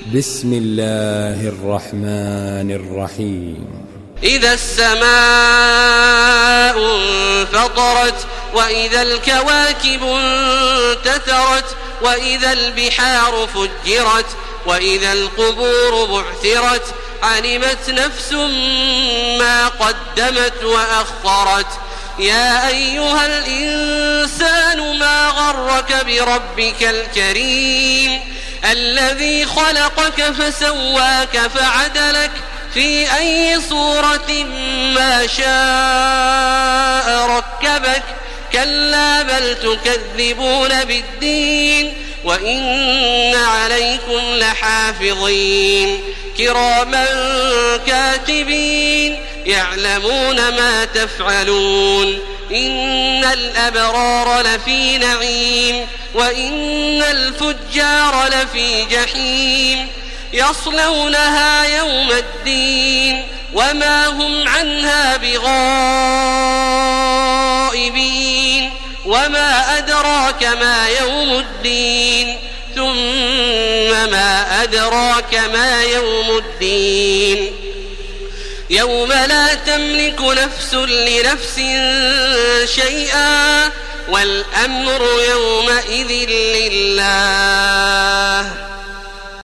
بسم الله الرحمن الرحيم. إذا السماء انفطرت وإذا الكواكب انتثرت وإذا البحار فجرت وإذا القبور بعثرت علمت نفس ما قدمت وأخرت. يا أيها الإنسان ما غرك بربك الكريم الذي خلقك فسواك فعدلك في أي صورة ما شاء ركبك. كلا بل تكذبون بالدين وإن عليكم لحافظين كراما كاتبين يعلمون ما تفعلون. إن الأبرار لفي نعيم وإن الفجار لفي جحيم يصلونها يوم الدين وما هم عنها بغائبين. وما أدراك ما يوم الدين ثم ما أدراك ما يوم الدين يوم لا تملك نفس لنفس شيئا والأمر يومئذ لله.